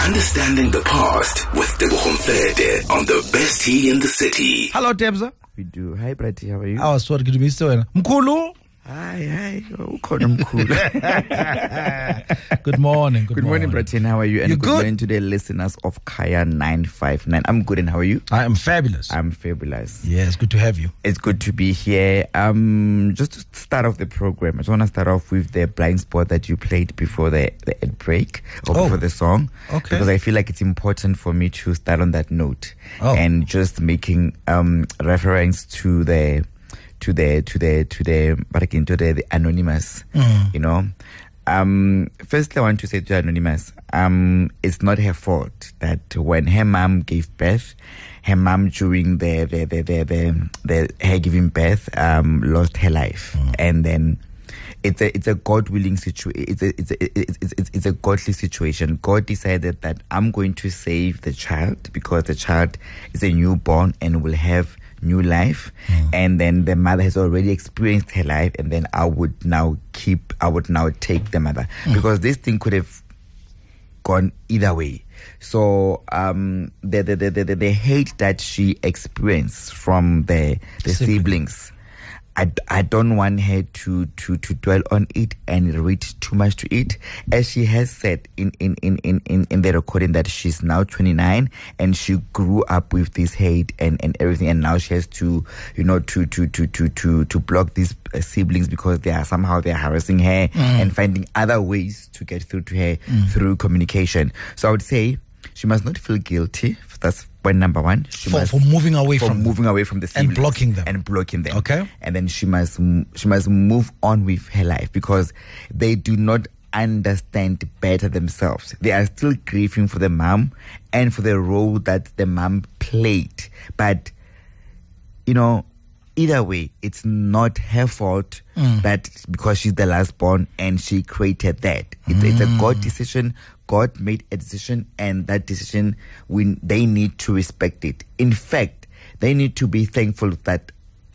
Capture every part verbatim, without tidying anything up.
Understanding the past with Tebogo Mfede on the best tea in the city. Hello, Tebza. We do. Hi, Brati. How are you? I was sorry to miss you. Mkulu. Hi, hi. Oh, Mkulu. Good morning. Good, good morning, morning, Brati. How are you? And you good good morning to the listeners of Kaya nine five nine. I'm good, and how are you? I am fabulous. I'm fabulous. Yes, good to have you. It's good to be here. Um, just to start off the program, I just want to start off with the blind spot that you played before the, the ad break or oh. before the song. Okay. Because I feel like it's important for me to start on that note oh. and just making um reference to the to the to the to the but again to the, the anonymous. Mm. You know. Um, firstly, I want to say to Anonymous, um, it's not her fault that when her mom gave birth, her mom during the the the the, the, the her giving birth um lost her life, mm. and then it's a it's a God willing situation. It's a it's a it's, it's it's a godly situation. God decided that I'm going to save the child because the child is a newborn and will have new life, mm. and then the mother has already experienced her life, and then I would now keep I would now take the mother, mm. because this thing could have gone either way. So um the the the, the, the hate that she experienced from the the Sibling. siblings, I, I don't want her to, to, to dwell on it and read too much to it. As she has said in, in, in, in, in, in the recording that she's now twenty-nine and she grew up with this hate and, and everything, and now she has to, you know, to to to to to, to block these uh, siblings because they are somehow they're harassing her, mm. and finding other ways to get through to her mm. through communication. So I would say she must not feel guilty. That's point number one. She for, must, for moving away for from moving them. away from the siblings and blocking them and blocking them. Okay, and then she must she must move on with her life because they do not understand better themselves. They are still grieving for the mom and for the role that the mom played. But you know, either way, it's not her fault mm. that because she's the last born and she created that. It's, mm. it's a God decision. God made a decision, and that decision, we, they need to respect it. In fact, they need to be thankful that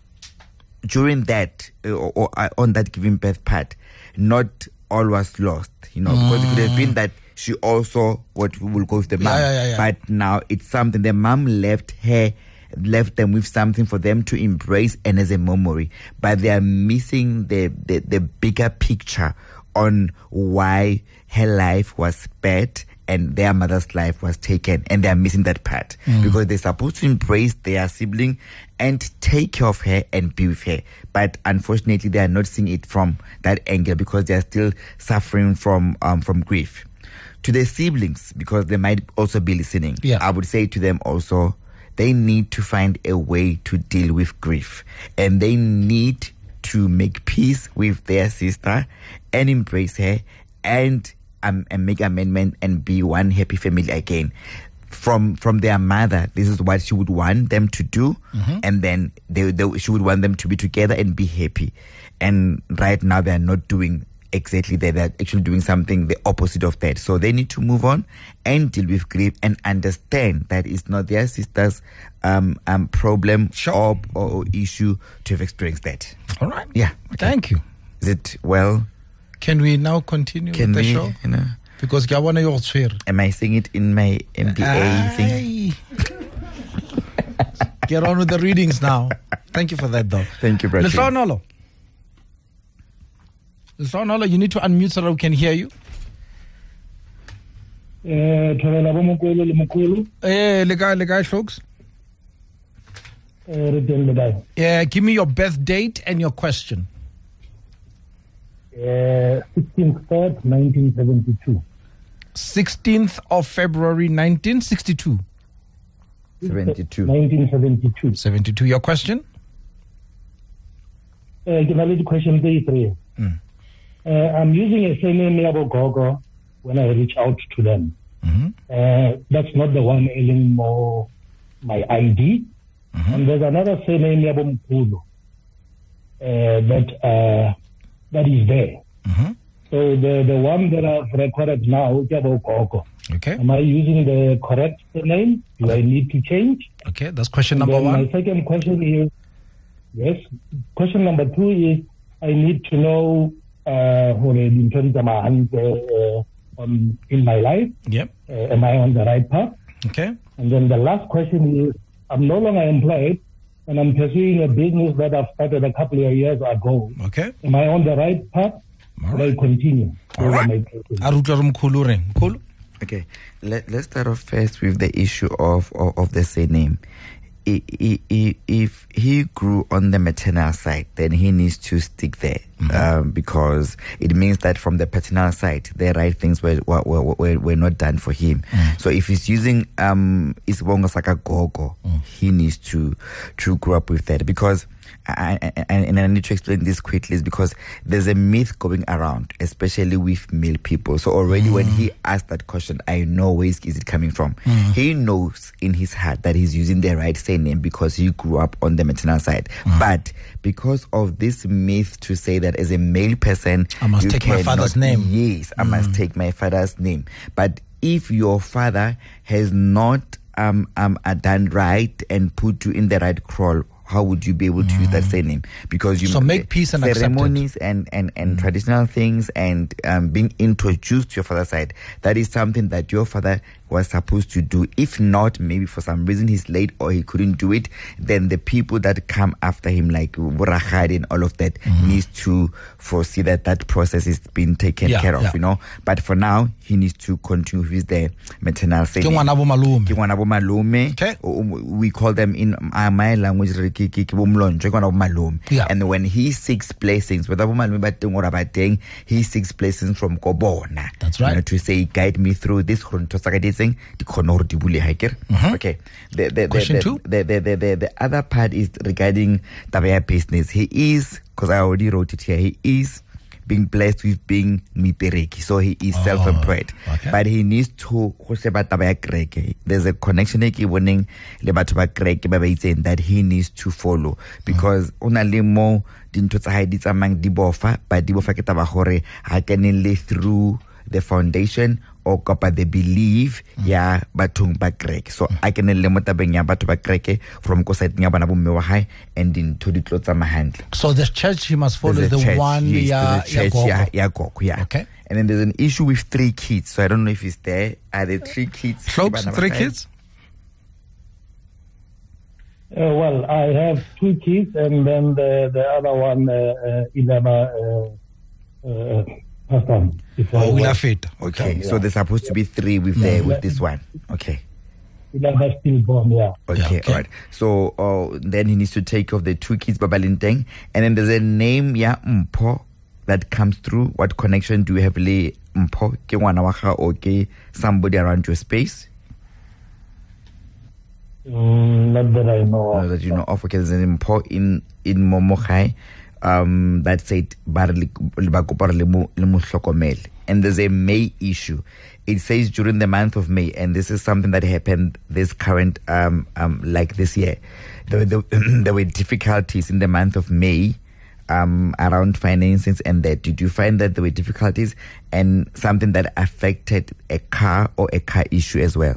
during that, or, or uh, on that giving birth part, not all was lost, you know, mm. because it could have been that she also what will go with the mom. Yeah, yeah, yeah. But now it's something, the mom left her, left them with something for them to embrace and as a memory. But they are missing the, the, the bigger picture on why her life was spared and their mother's life was taken, and they are missing that part mm. because they're supposed to embrace their sibling and take care of her and be with her, but unfortunately they are not seeing it from that angle because they are still suffering from um, from grief. To their siblings, because they might also be listening, yeah. I would say to them also, they need to find a way to deal with grief, and they need to make peace with their sister and embrace her and um, and make amendment and be one happy family again. From from their mother, this is what she would want them to do, mm-hmm. and then they, they she would want them to be together and be happy. And right now they are not doing exactly that. They're actually doing something the opposite of that. So they need to move on and deal with grief and understand that it's not their sister's um, um problem sure. or, or issue to have experienced that. All right. Yeah. Okay. Thank you. Is it well? Can we now continue Can with the we, show? You know, because I want your swear. Am I saying it in my M B A Aye. thing? Get on with the readings now. Thank you for that, though. Thank you, brother. Lehlonolo. Lehlonolo, you need to unmute so that we can hear you. Eh, thobela bo Mokwelo le Mokwelo. Eh, le kae le kae folks? Eh, re teng le kae? Yeah, give me your birth date and your question. Eh, sixteenth of February nineteen seventy-two. sixteenth of February nineteen sixty-two. seventy-two. nineteen seventy-two. seventy-two. Your question? Eh, ke na le question tse three. Mm. Uh, I'm using a surname Yabo Gogo when I reach out to them. Mm-hmm. Uh, that's not the one anymore, my I D. Mm-hmm. And there's another surname Yabo Mkulu uh, that uh, that is there. Mm-hmm. So the, the one that I've recorded now is Yabo Gogo. Okay. Am I using the correct surname? Do I need to change? Okay, that's question And number one. My second question is, yes, question number two is, I need to know uh, on on in my life? Yep. Uh, am I on the right path? Okay. And then the last question is, I'm no longer employed, and I'm pursuing a business that I've started a couple of years ago. Okay. Am I on the right path? All Should right. I continue? All Those are right. my questions. Aruta ro mkhulu re. Mkhulu? Okay, Let, let's start off first with the issue of, of, of the surname. I- I- I- If he grew on the maternal side, then he needs to stick there, um, because it means that from the paternal side, the right things were were, were, were, were not done for him. So if he's using um, Isibongo Saka Gogo, he needs to to grow up with that, because. I, I, and I need to explain this quickly, is because there's a myth going around, especially with male people. So already mm. when he asked that question, I know where is it coming from. Mm. He knows in his heart that he's using the right surname because he grew up on the maternal side. Mm. But because of this myth to say that as a male person, I must you take my cannot- father's name. Yes, I mm. must take my father's name. But if your father has not um, um, uh, done right and put you in the right crawl, how would you be able to mm. use that surname? Because you So make peace and ceremonies and and, and mm. traditional things and um, being introduced to your father's side, that is something that your father was supposed to do. If not, maybe for some reason he's late or he couldn't do it, then the people that come after him, like Burahad and all of that, mm. needs to foresee that that process is being taken Yeah, care of, yeah. you know. But for now, he needs to continue with the maternal Ke surname. ngwana bo malume. Ke ngwana bo malume. Okay. We call them in uh, my language ke ke ke bo mlonje, ke ngwana bo malume. Yeah. And when he seeks blessings, whether bo malume ba teng or ba teng, he seeks blessings from Kobona. That's right. You know, to say, guide me through this. Mm-hmm. Okay. The, the, Question the, two. The, the, the, the, the other part is regarding Tabaya business. He is, because I already wrote it here, he is being blessed with being mipereki. So he is Oh, self-employed. okay. But he needs to, there's a connection le batho ba kreke ba ba itseng that he needs to follow, because una le mo dintho tsa hae di tsamayang di bofa, but di bofa ke taba gore ha kenelle through the foundation or kapa the belief ya bathong ba kreke. So I kenelle mo tabeng ya batho ba kreke from ko side ya bana bo mme wa hae, and dintho di tlo tsamaya hantle. So the church he must follow There's is a the church, one yes, ya there's a church, ya yeah, gogo. yeah, gogo, yeah. Okay. And then there's an issue with three kids. So I don't know if it's there. Are there three kids? Slopes, Ibana three Basai? kids? Uh, well, I have two kids, and then the, the other one, uh, uh, Ilama, uh, uh, passed on. before I Oh, we'll was- have it. Okay, Yeah. so there's supposed to be three with Yeah. the, with this one. Okay. Ilama stillborn, yeah. Okay, Yeah, okay. all right. So uh, then he needs to take off the two kids, Babalinteng. And then there's a name, yeah, Mpo, that comes through. What connection do you have, Le Mpo? Ke ngwana wa ga o ke somebody around your space? Mm, not that I know Uh, of. that you know of. Okay, there's an Mpo in, in Momokai um, that said, "Ba re le- le ba kopa re le mo- le mo hlokomele." And there's a May issue. It says during the month of May, and this is something that happened this current, um, um, like this year. There, there, there were difficulties in the month of May um, around finances and that. Did you find that there were difficulties and something that affected a car or a car issue as well?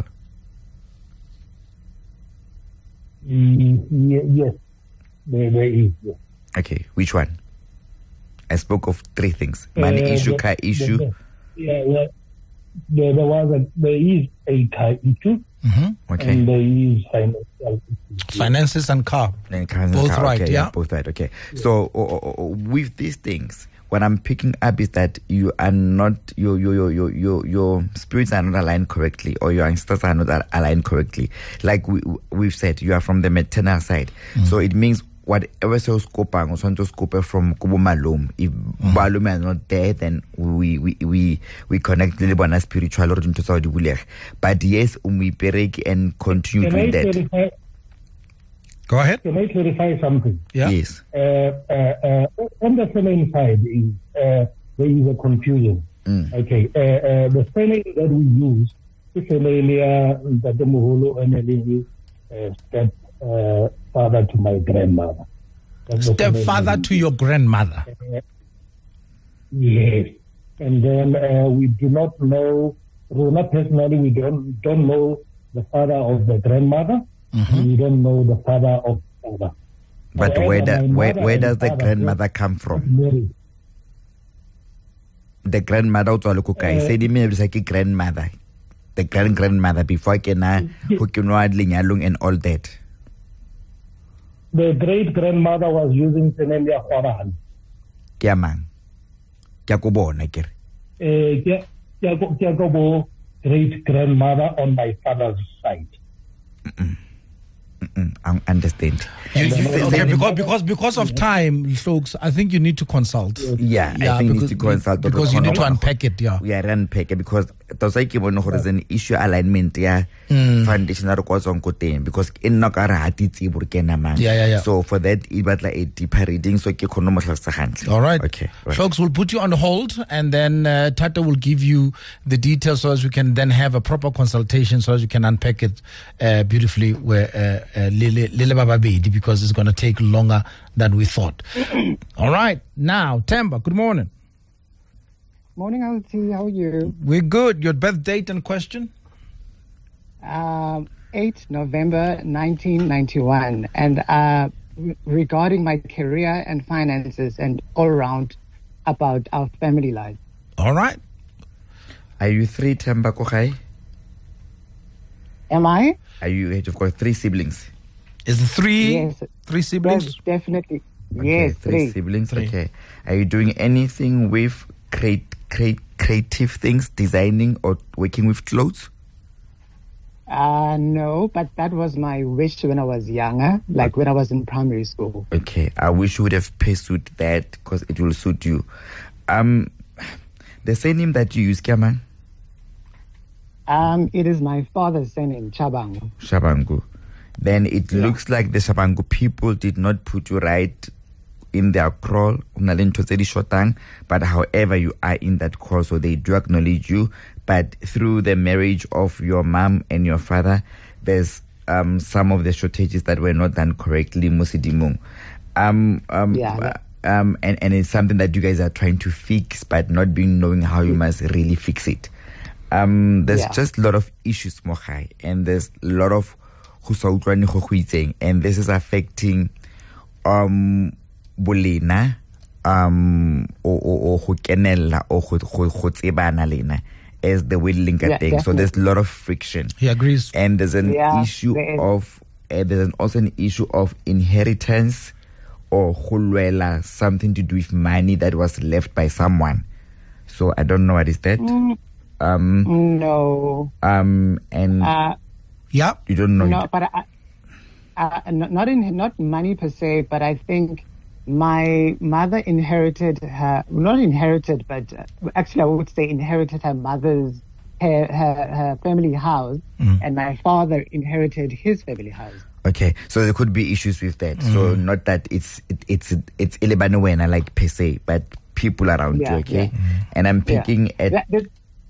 Mm, ye- yes, there, there is. Yes. Okay, which one? I spoke of three things: money Uh, issue, the- car the- issue. the- yeah, yeah. There, there was a, there is a car issue, Mm-hmm. Okay. and there is financial issue. Finances and car. And cars and Both car, right, okay, yeah. both right. Okay. So uh, uh, uh, with these things, what I'm picking up is that you are not your your your your your, your spirits are not aligned correctly, or your ancestors are not al- aligned correctly. Like we we've said, you are from the maternal side, so it means whatever so scopang or something scope from Kubo Malum. If Malum is not there, then we we we we connect the Libana spiritual or into Saudi Buleg. But yes, we perek and continue Can I doing that. clarify? Go ahead. Can I clarify something? Yeah. Yes. Uh, uh, uh, on the surname side, is, uh, there is a confusion. Mm. Okay, uh, uh, the surname that we use is Selelia Ntatemoholo Eneli, uh step uh, father to my grandmother. That's the surname Stepfather we to your grandmother. use. Yes, and then uh, we do not know. Rona personally, we don't don't know the father of the grandmother. Mhm. We don't know the father of the father. But However, where, da, my where, mother where and does the father grandmother come from? married. the grandmother o tswa le ko kae se di me bisa ke grandmother the grand grandmother before ke na ho ke no lenyalong and all that. The great grandmother was using surname ya Khwarane. Ke amang ke go bona ke eh ke ke go bo great grandmother on my father's side. Mm-mm. Mm-mm. I understand. You, you, okay, because because because of time, folks, I think you need to consult. Yeah, Yeah, I think you because- need to consult because you need to unpack it, yeah. We are unpack it because those like you know is an issue alignment yeah foundation that goes on kote because in no kara hati tsibur kena man. Yeah, yeah, yeah. So for that it batla a deeper reading so ke khono mo hlasa hantle. All right. Okay. Right. Folks, we'll put you on hold and then uh, Tata will give you the details so as we can then have a proper consultation so as you can unpack it uh, beautifully where uh, uh, Lile Lile Baba Bedi because it's going to take longer than we thought. All right. Now, Temba, good morning. Morning, Auntie. How are you? We're good. Your birth date and question? Um, eighth November nineteen ninety-one. And uh, re- regarding my career and finances and all around about our family life. All right. Are you three Temba Kohai? Am I? Are you you've got three siblings? Is it three? Yes. Three siblings? Yes, definitely. Okay, Yes, three, three. siblings. Three. Okay. Are you doing anything with create create creative things, designing or working with clothes? Uh, no, but that was my wish when I was younger, like when I was in primary school. Okay, I wish you would have pursued that because it will suit you. Um, the surname that you use, Kiaman? Um, it is my father's surname, Chabangu. Shabangu. Then it Yeah. looks like the Shabangu people did not put you right in their crawl, but however you are in that call, so they do acknowledge you. But through the marriage of your mom and your father, there's um, some of the shortages that were not done correctly, Musidimung. Um, um, Yeah, that- um, and, and it's something that you guys are trying to fix, but not being knowing how you must really fix it. Um, there's Yeah. just a lot of issues, Mohai, and there's a lot of and this is affecting um bolena um o o go kenella o go go tsebana lena as the way link Yeah, thing. So there's a lot of friction. He agrees. And there's an Yeah, issue there is. of uh, there's an, also an issue of inheritance or hulwela, something to do with money that was left by someone. So I don't know what is that. Mm. Um No. um and Uh, Yeah. you don't know No, it. but I, uh, n- not in not money per se, but I think my mother inherited her, not inherited, but uh, actually I would say inherited her mother's her her, her family house, and my father inherited his family house. Okay, so there could be issues with that. So not that it's it, it's it's Ilibanoena like per se, but people around Yeah, you. Okay, yeah. and I'm Yeah. picking at That- that-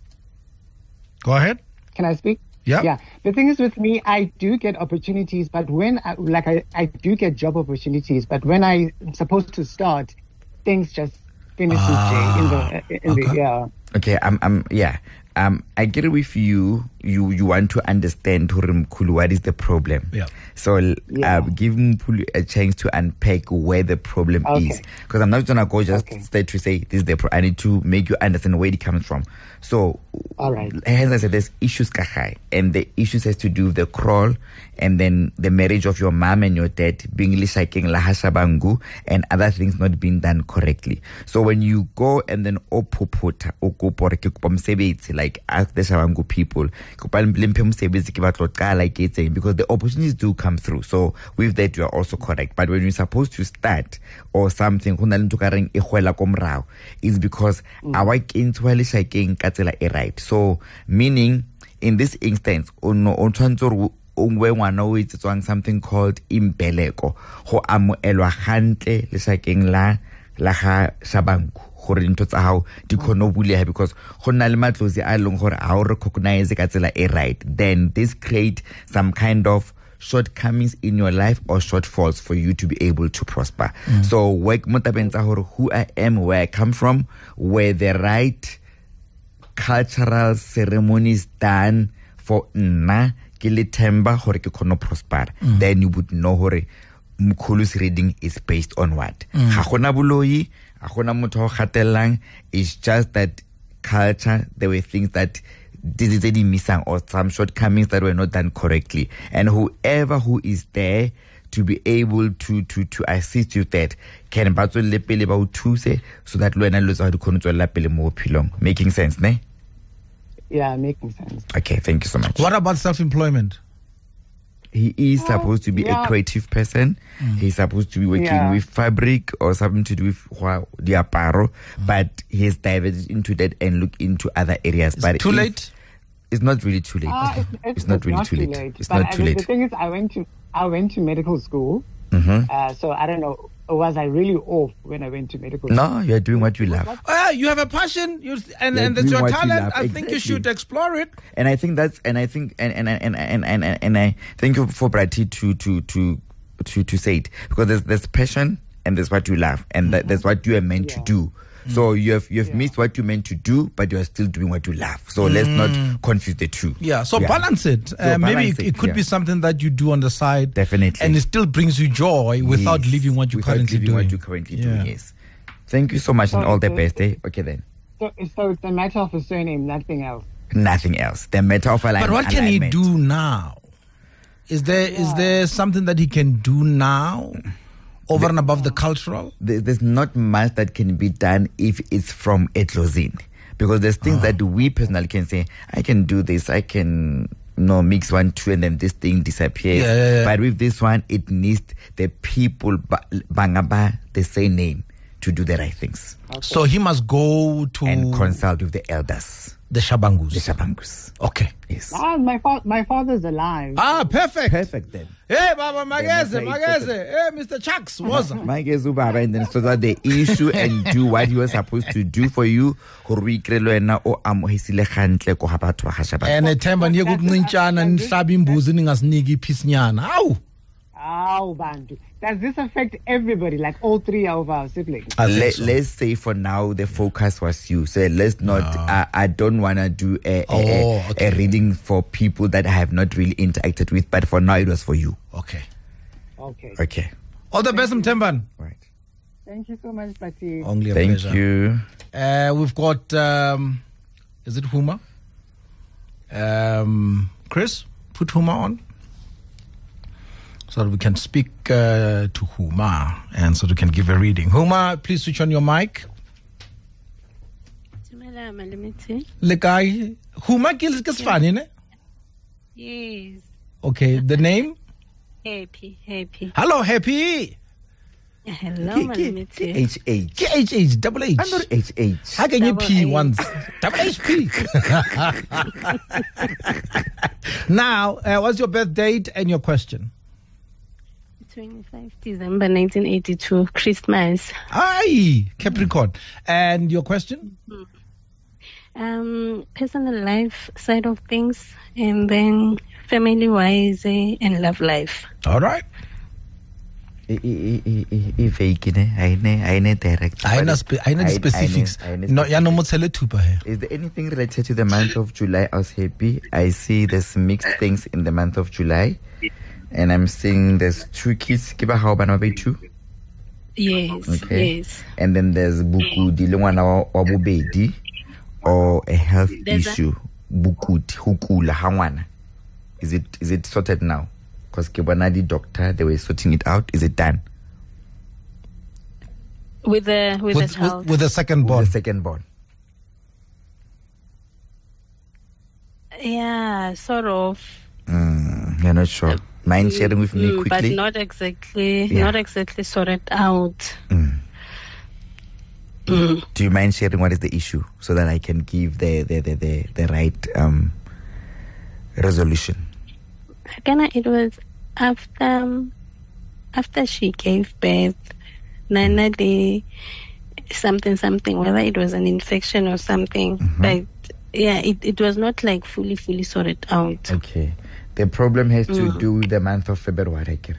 Go ahead. Can I speak? Yeah. Yeah. The thing is with me, I do get opportunities, but when I, like I, I do get job opportunities, but when I'm supposed to start, things just finish Ah, in the in okay. the yeah. okay. I'm I'm yeah. Um, I get it with you. You you want to understand Mkhulu, what is the problem? Yeah. So uh, Yeah. give Mkhulu a chance to unpack where the problem Okay. is, because I'm not gonna go just Okay. straight to say this is the. Pro- I need to make you understand where it comes from. So, All right. as I said, there's issues kahai, and the issues has to do with the crawl, and then the marriage of your mom and your dad being lishaking lahashabangu, and other things not being done correctly. So when you go and then opopota okopore ke kopa mosebetsi, like ask the Shabangu people, kopa mphe mosebetsi ke batlo qala ke etseng, because the opportunities do come through. So with that you are also correct. But when you're supposed to start or something, ho na le ntho ka reng e gwela ko morao, is because our kentse wa lishaking ka tsela e right. So meaning in this instance o no o tshwantse re o ngwe ngwana o etsetswang something called imbeleko go amoelwa gantle leshakeng la la ga Shabangu gore ntho tsa hao di khono buleha, because go nna le matlozi a leng gore ha o recognize ka tsela e right, then this create some kind of shortcomings in your life or shortfalls for you to be able to prosper. So work mo tabeng tsa hore who I am, where I come from, where the right cultural ceremonies done for nna ke le Themba gore ke khono prosper, then you would know hore Mkhulu's reading is based on what. Ha gona boloi, ha gona motho o gatellang, it's just that culture, there were things that did missing or some shortcomings that were not done correctly. And whoever who is there to be able to to to assist you with that can batso le pele ba o thuse so that lo ena lo tsa di khone tswela pele mo bophelong. Making sense, ne? Yeah, making sense. Okay, thank you so much. What about self-employment? He is supposed to be yeah. a creative person. Mm. He's supposed to be working Yeah. with fabric or something to do with the apparel, mm. but he's diverted into that and look into other areas. Is but it too if, late? It's not really too late. Uh, it's, it's, it's, not it's really not too too late. late. It's but not too I, late. The thing is, I went to I went to medical school, Mm-hmm. uh, so I don't know. Was I really off when I went to medical school? No, you're doing what you love. Oh, yeah, you have a passion, you and, You're and that's doing your what you talent. love. I think you Exactly. should explore it. And I think that's and I think and and and and and, and, and I thank you for Brati to to to to to say it, because there's there's passion and there's what you love and that, that's what you are meant Yeah. to do. So you have you have Yeah. missed what you meant to do, but you are still doing what you love. So let's not confuse the two. Yeah, so balance it. So uh, maybe balance it, it, it could yeah. be something that you do on the side. Definitely. And it still brings you joy without Yes. leaving what you're Without currently leaving doing. what you're currently Yeah. doing. Yes. Thank you so much So and all the it's a- best. Eh? Okay then. So, so it's a matter of a surname, nothing else. Nothing else. The matter of alignment. But what can he alignment. do now? Is there is there something that he can do now over and above the cultural? There- There's not much that can be done if it's from Etlozin, because there's things that we personally can say, I can do this, I can no mix one two and then this thing disappears. Yeah, yeah, yeah. But with this one, it needs the people ba- bangaba the same name to do the right things So he must go to and consult with the elders, the Shabangus. the Shabangus. Okay. Yes. Ah, my fa- my father's alive. Ah, perfect. Perfect then. Hey, Baba Mageze, Then that's Mageze. how it Hey, Mister Chucks, what's up? My guess Ubaba, and then sort out the issue and do what he was supposed to do for you. Gore o ikrele wena o amohisile gantle ko ga batho ba ga Shabang. And ethemba niye kukuncintshana nihlaba imbuzi ningasiniki iphisinyana. Awu. Ow, Bantu. Does this affect everybody, like all three of our siblings? I think Let, so. let's say for now the focus was you. So let's not. I, I don't want to do a, a, Oh, a, okay. a reading for people that I have not really interacted with. But for now, it was for you. Okay. Okay. Okay. All the best, Mtemban. Right. Thank you so much, Pati. Only a Thank pleasure. you. Uh, we've got, um, is it Huma? Um, Chris, put Huma on. So that we can speak uh, to Huma and so we can give a reading. Huma, please switch on your mic. Le guy, Huma kills Kisfani, ne? Yes. Okay, the name? Happy, happy. Hello, Happy. Hello, Malimiti. H H. K H H, double H. I'm not H H. How can you Double P H. once? Double H P. Now, uh, what's your birth date and your question? twenty-fifth December nineteen eighty-two, Christmas. Aye, Capricorn. And your question? Um, personal life side of things, and then family-wise eh, and love life. All right. Fake, ne? I ne, I ne direct. I know, spe- I know the I- I specifics. I know No, ya no specifics. mo tshele thupa here. Is there anything related to the month of July? I was happy. I see there's mixed things in the month of July. And I'm seeing there's two kids. Kiba how ba two? Yes, Okay. yes. And then there's bukudi le ngwana wa wa bobedi, or a health There's a- issue. Bukudi hukula ha ngwana. Is it is it sorted now? Because Kibanadi doctor, they were sorting it out. Is it done? With the with, With, the child. with, with the second With born. the second born. yeah, sort of. Mm, you're not sure. Mind sharing with me Mm, but quickly? not exactly, Yeah. not exactly sorted out. Mm. Mm. Do you mind sharing what is the issue so that I can give the the the, the, the right um, resolution? Again, it was after um, after she gave birth. Nana the something something, whether it was an infection or something, Mhm. but yeah, it, it was not like fully fully sorted out. Okay. The problem has to Mm. do with the month of February. Kere.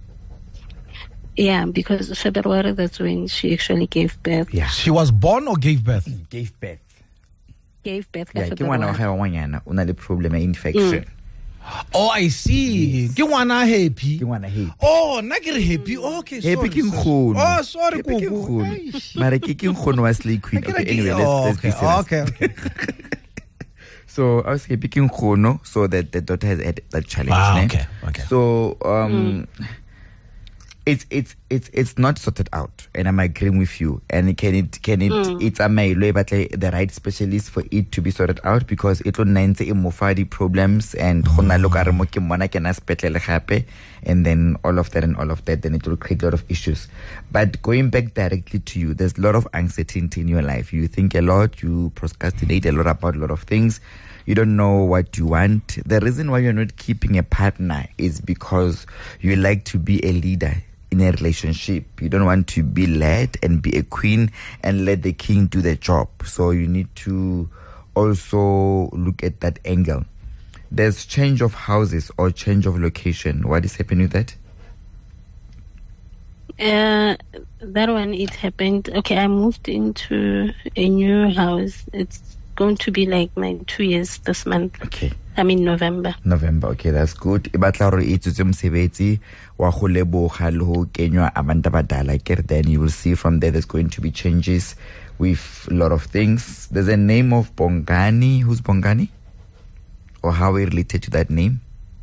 Yeah, because February, that's when she actually gave birth. Yeah. She was born or gave birth? Gave birth. Gave birth ka Yeah, ke ngwana wa February. gae wa ngwanyana o na le problem ya infection. Oh, I see. Ke ngwana happy. Ke ngwana happy. Oh, na ke re happy. Okay, sorry. Happy ke nkgono. Oh, sorry, Happy ke Kuku. nkgono. Mara ke ke nkgono wa Slay Queen. Okay, Okay, anyway, let's, oh, let's be okay, serious. okay, okay. So I was happy King Khono, so that the daughter has had that challenge. Ah, ne? okay, okay. So um, mm. it's it's it's it's not sorted out, and I'm agreeing with you. And can it can it mm. it's a mail, but like, the right specialist for it to be sorted out, because it will nine the problems and Khona look at mo ke mona ke na spetlele gape, and then all of that and all of that, then it will create a lot of issues. But going back directly to you, there's a lot of uncertainty in your life. You think a lot, you procrastinate a lot about a lot of things. You don't know what you want. The reason why you're not keeping a partner is because you like to be a leader in a relationship. You don't want to be led and be a queen and let the king do the job. So you need to also look at that angle. There's change of houses or change of location. What is happening with that? Uh, that one, it happened. Okay, I moved into a new house. It's going to be like my two years this month. Okay. I mean November. November, okay, that's good. E batla hore e tsetse mosebetsi wa go leboga le ho kenywa abantu badala ke then you will see from there there's going to be changes with a lot of things. There's a name of Bongani. Who's Bongani? Or how are we related to that name?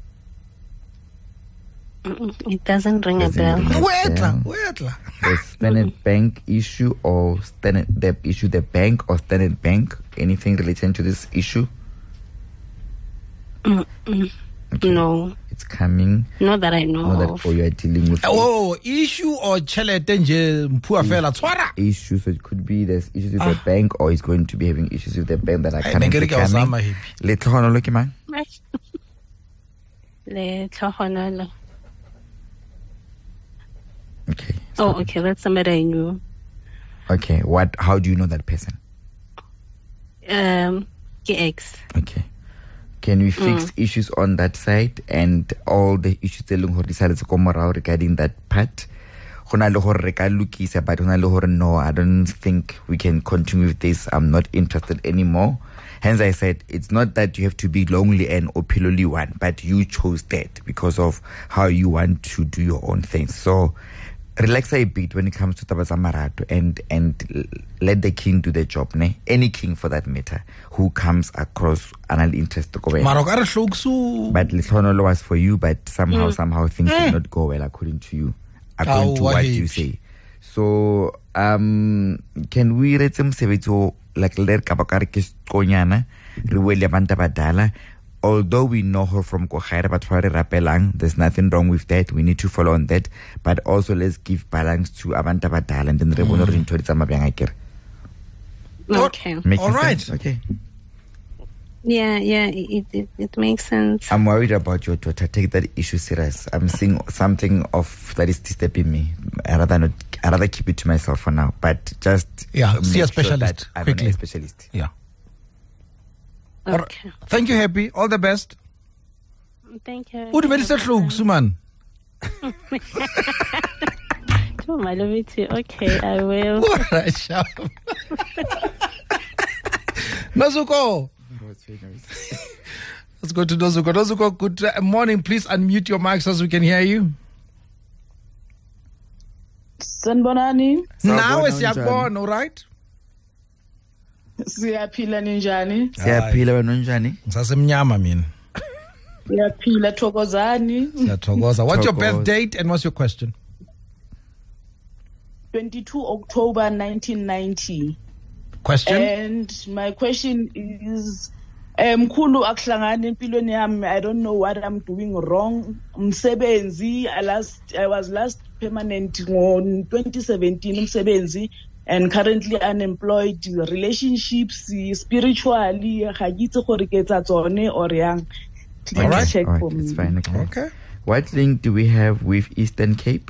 It doesn't ring Doesn't a bell. ring a Wetla, bell. wetla. The Standard Bank issue or Standard the issue the bank or Standard Bank, anything related to this issue? Mm-mm. Okay. No, It's coming. not that I know Not that of. or you are dealing with Oh, issue or chelete nje mpua fela tshwara. issues. So it could be there's issues with the Ah. bank, or he's going to be having issues with the bank that are Ai, currently ne ke re ke a o zama coming. happy. Le tlhogono lo ke mang? Le tlhogonolo. Okay. Oh, okay, that's somebody I knew. Okay. What? How do you know that person? Um, ke ex. Okay. Can we fix Mm. issues on that side and all the issues tse leng hore di sale tse ko morao regarding that part? Go na le hore re ka lokisa, but go na le hore no, I don't think we can continue with this. I'm not interested anymore. Hence I said it's not that you have to be lonely and opiloli one, but you chose that because of how you want to do your own things. So relax a bit when it comes to Taba Marato and and let the king do the job, ne? Any king for that matter who comes across an interest to go away. Mara ka re hloksu. But Lithonolo was for you, but somehow Mm. somehow things Mm. did not go well according to you, according to Aowa, what you happy. say. So um can we read some sebetso like le ka ba ka re ke skonyana re wele banta badala? Although we know her from Kohaira but for Rapelang, there's nothing wrong with that. We need to follow on that. But also let's give balance to Abanta Badal and then Rebono into it. Okay. Making All right. sense? Okay. Yeah, yeah, it, it, it makes sense. I'm worried about your daughter. Take that issue serious. I'm seeing something of that is disturbing me. I rather not. I rather keep it to myself for now. But just Yeah, make see a sure specialist that I'm quickly. a specialist. Yeah. All right. Okay. Thank you, Happy. All the best. Thank you. O di medisa hloksu man. Oh, my love it too. Okay, I will. All right, sharp. Nozuko. Let's go to Nozuko. Nozuko, good uh, morning. Please unmute your mic so as we can hear you. Sanibonani, Now Sawubona, it's yakubona, all right? siyaphila ninjani? Siyaphila wena unjani? Ngisasemnyama mina. Siyaphila thokozani. Siyathokoza. What's your birth Thokoza. date and what's your question? twenty-two October nineteen ninety. Question? And my question is, mkhulu akuhlangani empilweni yami. I don't know what I'm doing wrong. Umsebenzi, I last I was last permanent in twenty seventeen umsebenzi, and currently unemployed. Relationships, spiritually, ga ke itse gore ke etsa tsone or yang. Please All right. check All for right, me. it's fine. Okay. Okay. What link do we have with Eastern Cape?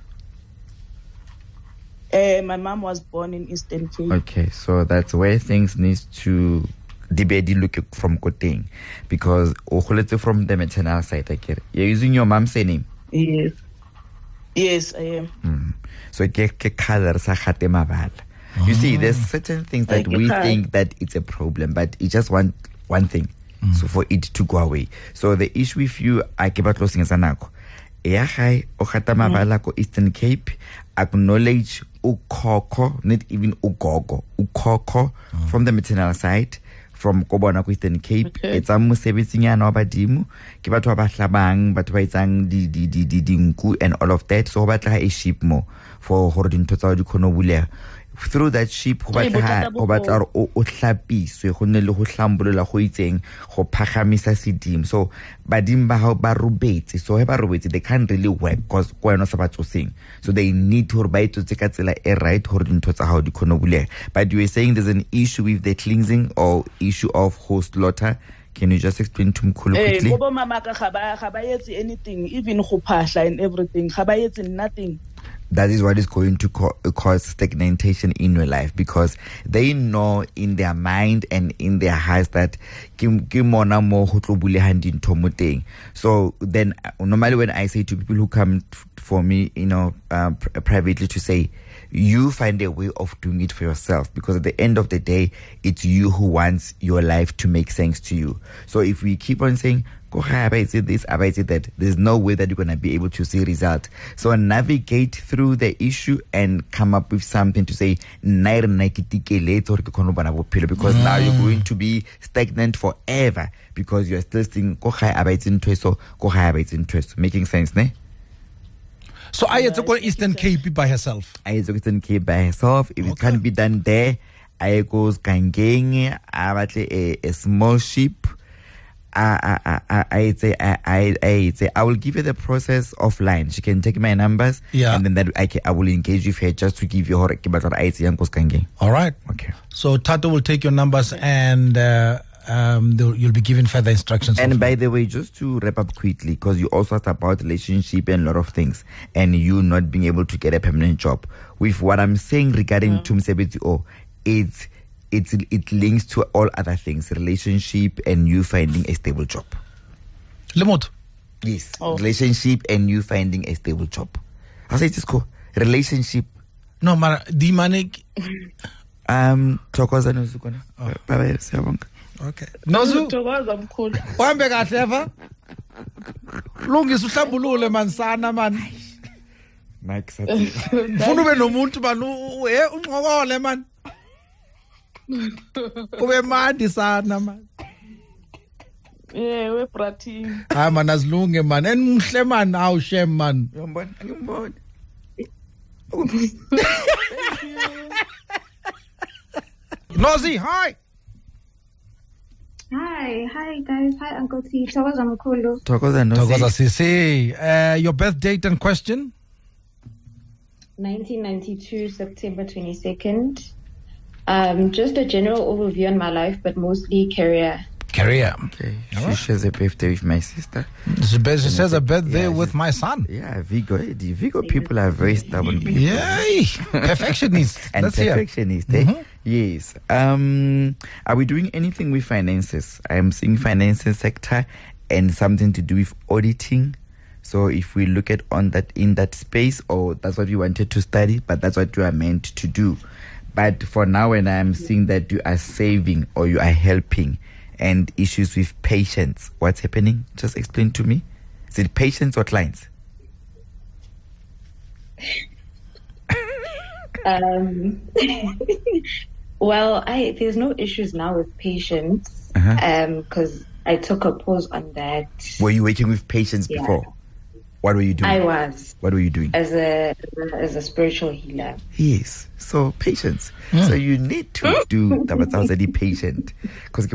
Uh, my mom was born in Eastern Cape. Okay, so that's where things need to debate look from Koteng, because Oholete from the maternal side, I get it. You're using your mom's name. Yes. Yes, I am. Mm. So ke ke color sa khate mabala. You see, there's certain things that Like we a think that it's a problem, but it's just one one thing. mm. so for it to go away. So the issue with you, I keep out losing sanako. Ya hai o khata mabala ko Eastern Cape, acknowledge ukoko, not even ugogo, ukoko mm. from the maternal side, from Kobona ko Eastern Cape. Okay. It's a musebetsingana ba badimo, ke batho ba hlabang, batho ba etsang di di di di dinku and all of that. So ba tla a sheep mo for hore dintho tsa di khono buleha. Through that sheep go batla go batla o o hlapiswe go nne le go hlambulela go itseng go phagamisa sedimo. So badim ba ha ba robetse, so he ba robetse they can't really work because go ena sa batsoseng, so they need to ba itse ka tsela e right hore dintho tsa hao di khono buleha. But you were saying there's an issue with the cleansing or issue of host slaughter. Can you just explain to Mkhulu quickly? Eh, mama ka ga ba ga ba yetse anything, even go phahla and everything, ga ba yetse nothing. That is what is going to co- cause stagnation in your life, because they know in their mind and in their hearts that so then normally when I say to people who come t- for me, you know, uh, pr- privately to say, you find a way of doing it for yourself, because at the end of the day, it's you who wants your life to make sense to you. So if we keep on saying, I say this, I say that, there's no way that you're going to be able to see result. So navigate through the issue and come up with something to say, because mm. now you're going to be stagnant forever, because you're still saying, making sense, ne? So I had to go Eastern Cape by herself. I had to go Eastern Cape by herself. If okay. it can't be done there, I goes Kangenge, I a, a small ship. I I I I say I I I say I will give you the process offline. She can take my numbers, yeah, and then that I can, I will engage with her just to give you her. All right. Okay. So Tato will take your numbers and uh, um, you'll be given further instructions. And by the way, just to wrap up quickly, because you also asked about relationship and a lot of things, and you not being able to get a permanent job. With what I'm saying regarding mm. Tumsebeti, oh, it's. It, it links to all other things, relationship and you finding a stable job. Lemot. Yes, oh. relationship and you finding a stable job. I say just go relationship. No, mara di manik. Um, Thokoza nozu kona. Bye bye, siyabonga. Okay. Nozu. Thokoza mkhulu. Uhambe kahle eva. Lungisa uhlambulule man sana man. Mike sathi. Ufuna ube nomuntu man, eh unqokole man. Ube mandi sana man. Eh we brati. Ah man azilunge man. Enhle man awu shem man. Uyambona? Angimboni. Nozi, hi. Hi, hi guys. Hi Uncle T. Thokoza mkhulu. Thokoza Nozi. Thokoza Sisi. Uh, your birth date and question? nineteen ninety-two, September twenty-second. Um, just a general overview on my life, but mostly career. Career. Okay. She right. shares a birthday with my sister. She, she shares a birthday yeah, with my son. Yeah, Vigo. The Vigo people are very stubborn people. Yay! Perfectionists. And That's perfectionists. Eh? Mm-hmm. Yes. Um, are we doing anything with finances? I am seeing finances sector and something to do with auditing. So if we look at on that in that space, or that's what you wanted to study, but that's what you are meant to do. But for now, when I'm seeing that you are saving or you are helping and issues with patients, what's happening? Just explain to me. Is it patients or clients? um, well, I there's no issues now with patients because uh-huh. um, I took a pause on that. Were you working with patients yeah. before? What were you doing? I was. What were you doing? As a as a spiritual healer. Yes. So patience. Mm. So you need to do the patient. Because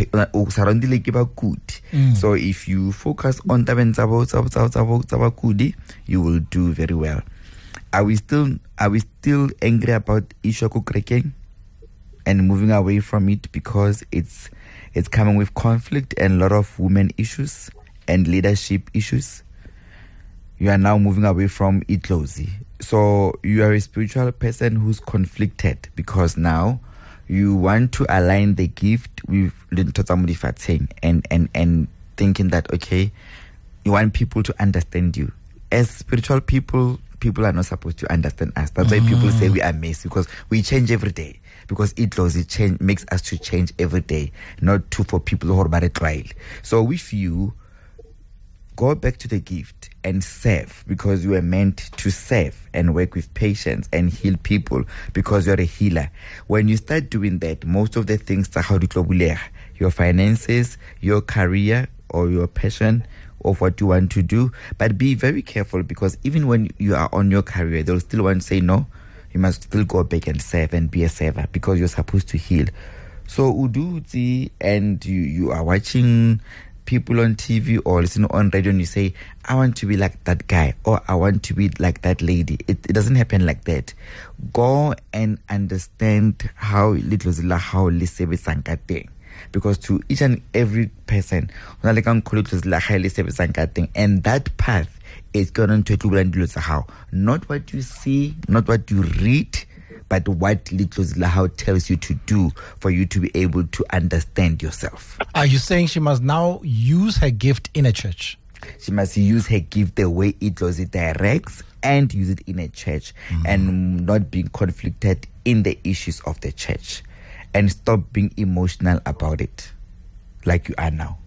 mm. So if you focus on you will do very well. Are we still are we still angry about Ishaku Kreking and moving away from it because it's it's coming with conflict and a lot of women issues and leadership issues? You are now moving away from Itlozi. So you are a spiritual person who's conflicted because now you want to align the gift with and and and thinking that okay, you want people to understand you. as spiritual people, people are not supposed to understand us. That's why people say we are messy, because we change every day. Because it laws, it change, makes us to change every day, not to for people who are about a trial. So if you go back to the gift and serve, because you are meant to serve and work with patience and heal people, because you're a healer. When you start doing that, most of the things, your finances, your career, or your passion of what you want to do, but be very careful, because even when you are on your career, they'll still want to say no. You must still go back and serve and be a server, because you're supposed to heal. So Uduzi, and you, you are watching people on T V or listening on radio, and you say, I want to be like that guy, or I want to be like that lady. It, it doesn't happen like that. Go and understand how little zila how lisebe sankateng. Because to each and every person, and that path is going to do how not what you see, not what you read, but what little how tells you to do for you to be able to understand yourself. Are you saying she must now use her gift in a church? She must use her gift the way it was it directs, and use it in a church, mm-hmm. and not being conflicted in the issues of the church, and stop being emotional about it like you are now.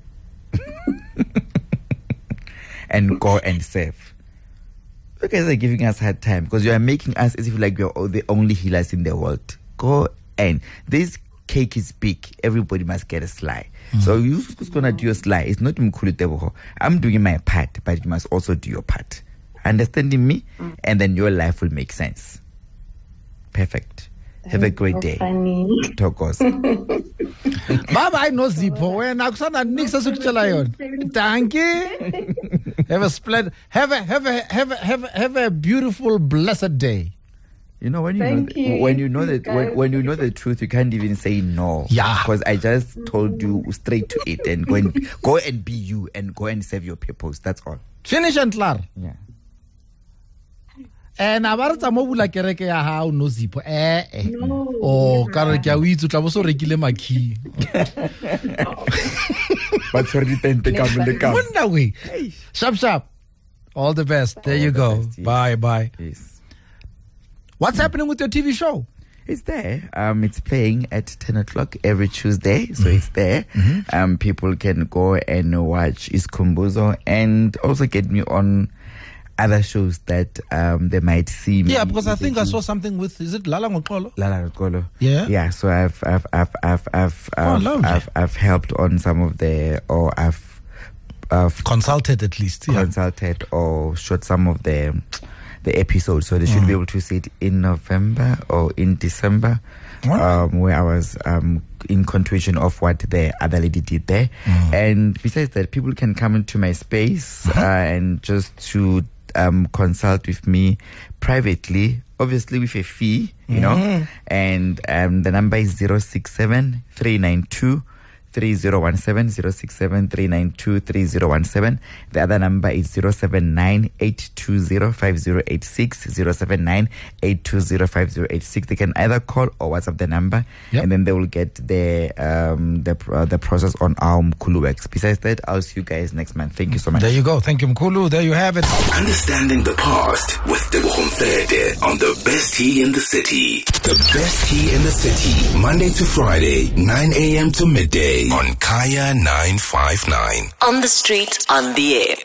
And go and serve. You guys are giving us hard time, because you are making us as if like we are all the only healers in the world. Go and this cake is big. Everybody must get a slice. Mm. So you who's gonna do your slice? It's not Mkhulu. I'm doing my part, but you must also do your part. Understanding me, mm. and then your life will make sense. Perfect. Have a great day. Tokos. Bye bye, no Zipho. When Aksana Nix Lion. Thank you. Have a splendid, have a have a have a have a, have a beautiful, blessed day. You know when you Thank know, you. when you know that when, when you know the truth, you can't even say no. Yeah. Because I just told you straight to it, and go and go and be you, and go and serve your purpose. That's all. Finish and clear. Yeah. And abaretsa mo bula kereke ya hao no Zipho eh eh No, oh never. ka re ke a o itse tla bo so rekile makhi But for the tente come the come. Wonder way sharp sharp all the best. There All you the go. best, yes. Bye bye. Yes. What's happening with your T V show? It's there. Um, it's playing at ten o'clock every Tuesday, so it's there. Mm-hmm. Um, people can go and watch Iskumbuzo, and also get me on other shows that um they might see me. Yeah, because I think I do. saw something with, is it Lala Ngoxolo? Lala Nkolo. Yeah. Yeah. So I've I've I've I've I've Oh, I've, lovely. I've, I've helped on some of the, or I've I've Consulted at least. Yeah. consulted or shot some of the the episodes, so they should be able to see it in November or in December, Alright. um, where I was um, in continuation of what the other lady did there. And besides that, people can come into my space uh, and just to um, consult with me privately, obviously with a fee, you know. And um, the number is zero six seven three nine two three zero one seven, zero six seven three nine two three zero one seven. The other number is zero seven nine eight two zero five zero eight six, zero seven nine eight two zero five zero eight six. They can either call or WhatsApp the number, Yep. and then they will get the um the uh, the process on our Mkhulu Works. Besides that, I'll see you guys next month. Thank you so much. There you go. Thank you, Mkhulu. There you have it. Understanding the past with Tebogo Mfede on the best tea in the city. The best tea in the city, Monday to Friday, nine a.m. to midday on Kaya nine five nine. On the street, on the air.